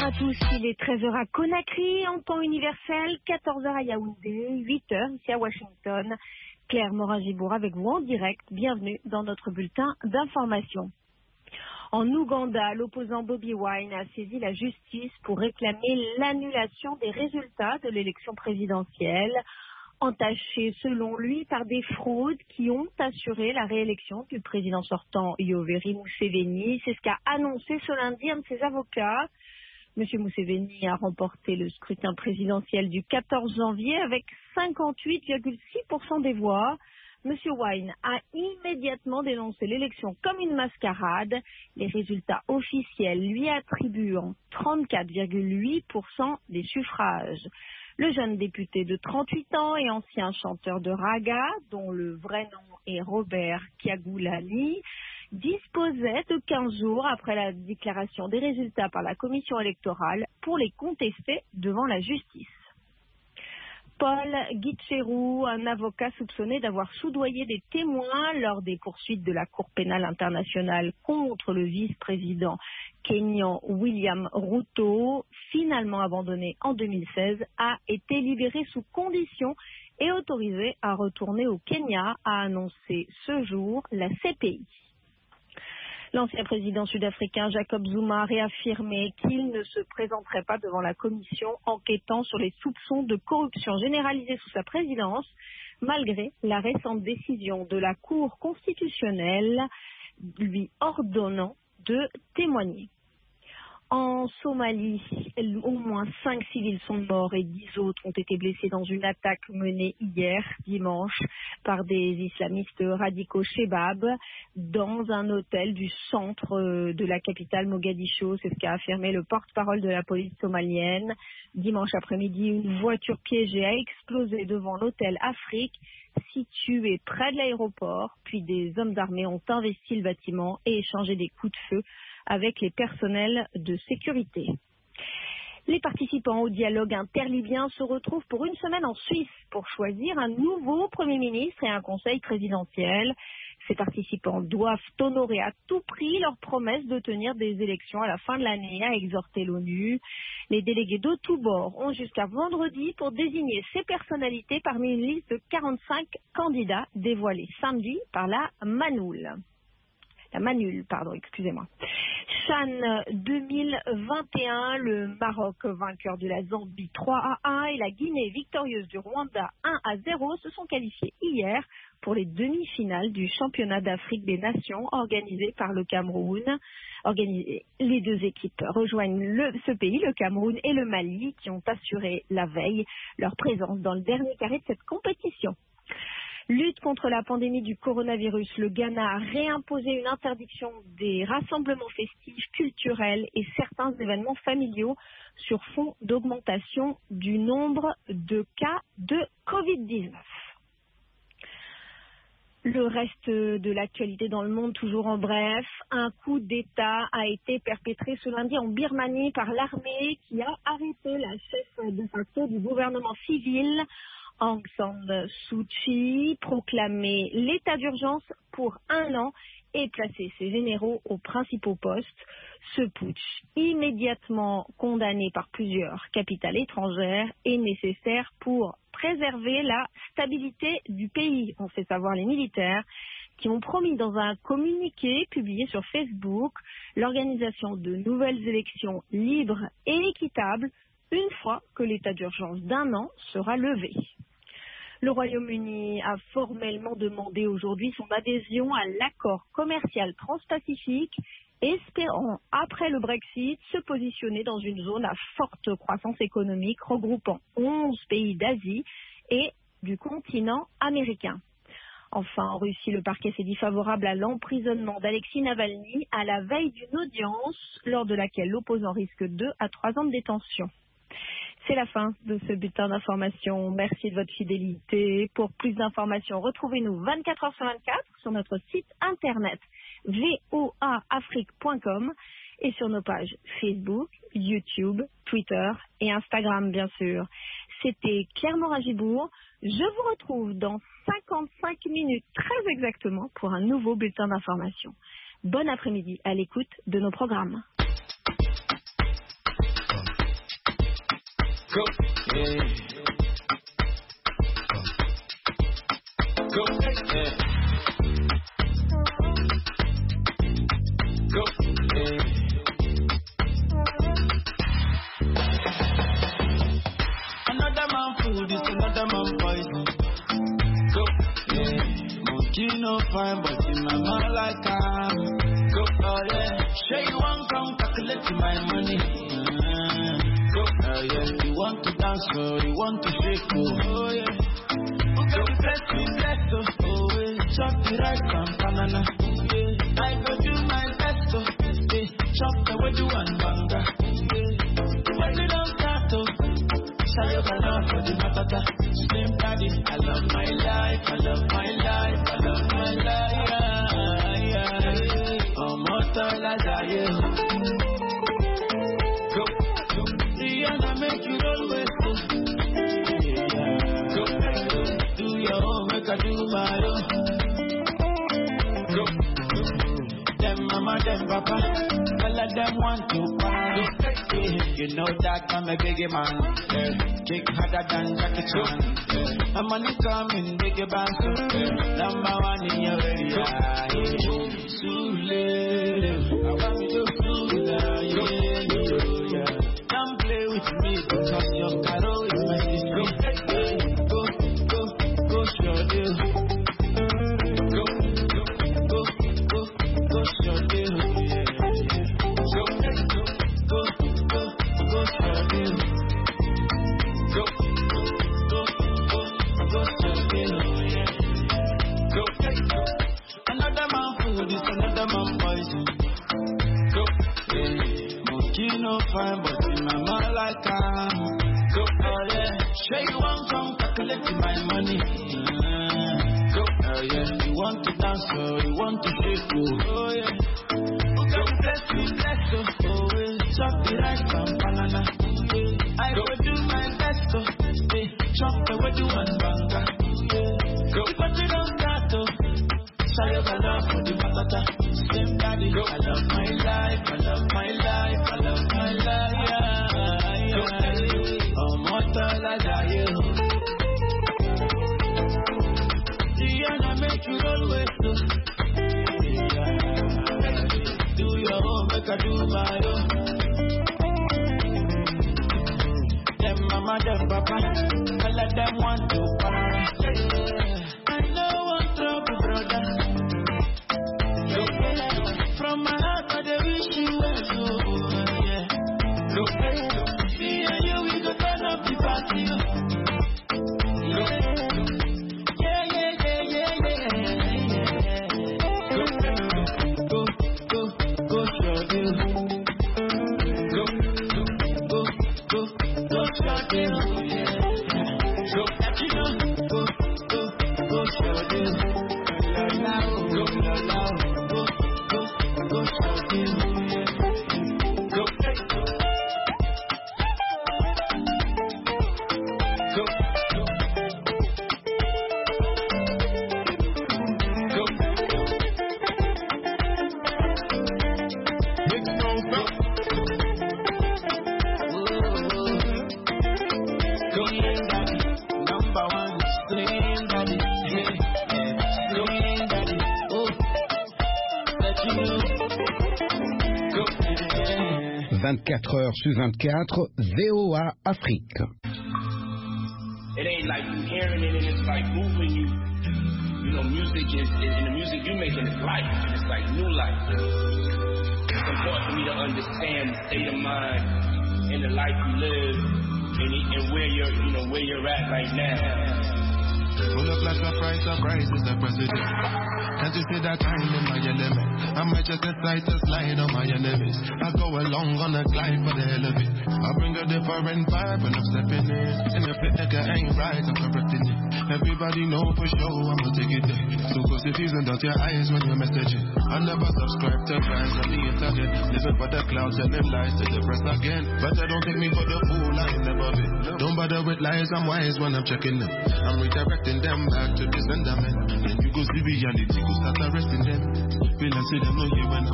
à tous, il est 13h à Conakry en temps universel, 14h à Yaoundé, 8h ici à Washington. Claire Morin-Gibour avec vous en direct, bienvenue dans notre bulletin d'information. En Ouganda, l'opposant Bobi Wine a saisi la justice pour réclamer l'annulation des résultats de l'élection présidentielle, entachée selon lui par des fraudes qui ont assuré la réélection du président sortant Yoweri Museveni. C'est ce qu'a annoncé ce lundi un de ses avocats. M. Museveni a remporté le scrutin présidentiel du 14 janvier avec 58,6% des voix. M. Wine a immédiatement dénoncé l'élection comme une mascarade. Les résultats officiels lui attribuant 34,8% des suffrages. Le jeune député de 38 ans et ancien chanteur de raga, dont le vrai nom est Robert Kyagulanyi, disposait de 15 jours après la déclaration des résultats par la commission électorale pour les contester devant la justice. Paul Gicheru, un avocat soupçonné d'avoir soudoyé des témoins lors des poursuites de la Cour pénale internationale contre le vice-président kényan William Ruto, finalement abandonné en 2016, a été libéré sous condition et autorisé à retourner au Kenya, a annoncé ce jour la CPI. L'ancien président sud-africain Jacob Zuma a réaffirmé qu'il ne se présenterait pas devant la commission enquêtant sur les soupçons de corruption généralisée sous sa présidence, malgré la récente décision de la Cour constitutionnelle lui ordonnant de témoigner. En Somalie, au moins 5 civils sont morts et 10 autres ont été blessés dans une attaque menée hier, dimanche, par des islamistes radicaux Shebab dans un hôtel du centre de la capitale Mogadiscio. C'est ce qu'a affirmé le porte-parole de la police somalienne. Dimanche après-midi, une voiture piégée a explosé devant l'hôtel Afrique, situé près de l'aéroport. Puis des hommes armés ont investi le bâtiment et échangé des coups de feu avec les personnels de sécurité. Les participants au dialogue interlibyen se retrouvent pour une semaine en Suisse pour choisir un nouveau Premier ministre et un conseil présidentiel. Ces participants doivent honorer à tout prix leur promesse de tenir des élections à la fin de l'année, a exhorté l'ONU. Les délégués de tous bords ont jusqu'à vendredi pour désigner ces personnalités parmi une liste de 45 candidats dévoilée samedi par la Manul, excusez-moi. Chan 2021, le Maroc vainqueur de la Zambie 3-1 et la Guinée victorieuse du Rwanda 1-0 se sont qualifiés hier pour les demi-finales du championnat d'Afrique des Nations organisé par le Cameroun. Les deux équipes rejoignent ce pays, le Cameroun et le Mali, qui ont assuré la veille leur présence dans le dernier carré de cette compétition. Lutte contre la pandémie du coronavirus, le Ghana a réimposé une interdiction des rassemblements festifs, culturels et certains événements familiaux sur fond d'augmentation du nombre de cas de Covid-19. Le reste de l'actualité dans le monde, toujours en bref, un coup d'État a été perpétré ce lundi en Birmanie par l'armée qui a arrêté la chef de facto du gouvernement civil, Aung San Suu Kyi, proclamé l'état d'urgence pour 1 an et placé ses généraux aux principaux postes. Ce putsch, immédiatement condamné par plusieurs capitales étrangères, est nécessaire pour préserver la stabilité du pays, ont fait savoir les militaires, qui ont promis dans un communiqué publié sur Facebook l'organisation de nouvelles élections libres et équitables une fois que l'état d'urgence d'1 an sera levé. Le Royaume-Uni a formellement demandé aujourd'hui son adhésion à l'accord commercial transpacifique, espérant, après le Brexit, se positionner dans une zone à forte croissance économique regroupant 11 pays d'Asie et du continent américain. Enfin, en Russie, le parquet s'est dit favorable à l'emprisonnement d'Alexei Navalny à la veille d'une audience lors de laquelle l'opposant risque 2 à 3 ans de détention. C'est la fin de ce bulletin d'information. Merci de votre fidélité. Pour plus d'informations, retrouvez-nous 24 heures sur 24 sur notre site internet voaafrique.com et sur nos pages Facebook, YouTube, Twitter et Instagram, bien sûr. C'était Claire Morin-Gibour. Je vous retrouve dans 55 minutes très exactement pour un nouveau bulletin d'information. Bon après-midi à l'écoute de nos programmes. Go, yeah. Go, yeah. Go, yeah. Another man food is another man poison. Go, yeah. Monkey no fine, but in my mind like I'm. Go, oh yeah. Sure you want come calculate my money. Go, oh yeah. You want to dance, oh, you want to shake, oh yeah. Who got the best, oh yeah. Chop the rice and banana, yeah. I go do my best, oh yeah. Chop the way you want banga, yeah. When you don't start, oh, show you my love for the matata. Slim daddy, I love my life, I love my life, I love my life, yeah, yeah. Oh, mortal as I am. Go, go. Rihanna make you always go. Yeah, go, go. Do your own, make I do my own. Go, go. Them mama, them papa, all of them want to party. You know that I'm a biggie man. Yeah. Kick harder than Jackie Chan. Yeah. I'm money coming, biggie band. Number one in your area. Yeah. Sule, I want me to Sule, yeah. Don't play with me because your caro is my sister. Go, go, go, show you. Go, go, go, go, go, show you. Go, go, go, go, show you. Go, go, go, go, show you. Go, go. Another man food is another man poison. Go, yeah. Monkey no fine, but in my mind like I'm. Go, oh yeah. Sure you want come calculate my money. Go, oh yeah. You want to dance, oh, you want to shake, oh yeah. Who got the best, oh yeah. Chop the rice and banana, yeah. I go do my best, oh yeah. Chop the way you want banga, yeah. Go, but you don't start, oh. Show you my love for the matata. Slim daddy, I love my life, I love my life, I love my life, yeah, yeah. Oh, mortal as I am. Rihanna make you always do. Yeah. Do your own, make I do my own. Them mama, them papa, all of them want to party. I know one trouble, brother. From my heart, I wish you well, yeah. Me and you, we go turn up the party, yeah. Yeah, yeah, yeah, yeah, yeah. Go, go, go, show you. Go, go, go, go, show you, yeah. Go, go, go, show you. La, go, la, go, go, show you, yeah. Go, number one, Slim Daddy, yeah, Slim Daddy, oh, let you know. Go, yeah. 24 heures sur 24, VOA Afrique. It ain't like you hearing it and it's like moving you. You know, music is and the music you making is life. It's like new life. It's important for me to understand the state of mind and the life you live and where you're at right now. Full of like a price is the president. Can't you see that I'm in my element? I might just decide to slide on my enemies. I go along on a glide for the hell of it. I bring a different vibe when I'm stepping in. And if the nigga ain't right, I'm correcting it. Everybody know for sure I'ma take it there. So close your ears and dot your eyes when you're messaging. I never subscribe to brands on the internet. Living for the clouds and them lies to the press again. But don't take me for the fool, I ain't never been. Don't bother with lies, I'm wise when I'm checking them. I'm redirecting them back to the sender, man. Then you go see reality, go start arresting them. Feel I see them no here when I'm